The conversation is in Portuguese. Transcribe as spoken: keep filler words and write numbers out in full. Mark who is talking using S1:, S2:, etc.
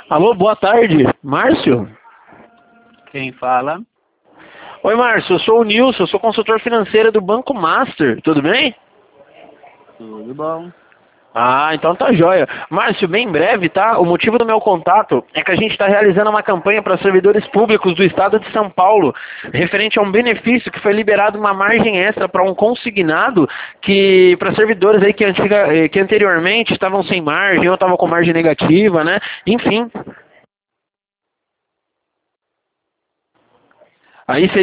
S1: Alô, boa tarde. Márcio?
S2: Quem fala?
S1: Oi, Márcio, eu sou o Nilson, eu sou consultor financeiro do Banco Master, tudo bem?
S2: Tudo bom?
S1: Ah, então tá jóia. Márcio, bem breve, tá? O motivo do meu contato é que a gente está realizando uma campanha para servidores públicos do estado de São Paulo, referente a um benefício que foi liberado uma margem extra para um consignado que para servidores aí que, antiga, eh, que anteriormente estavam sem margem ou estavam com margem negativa, né? Enfim. Aí seria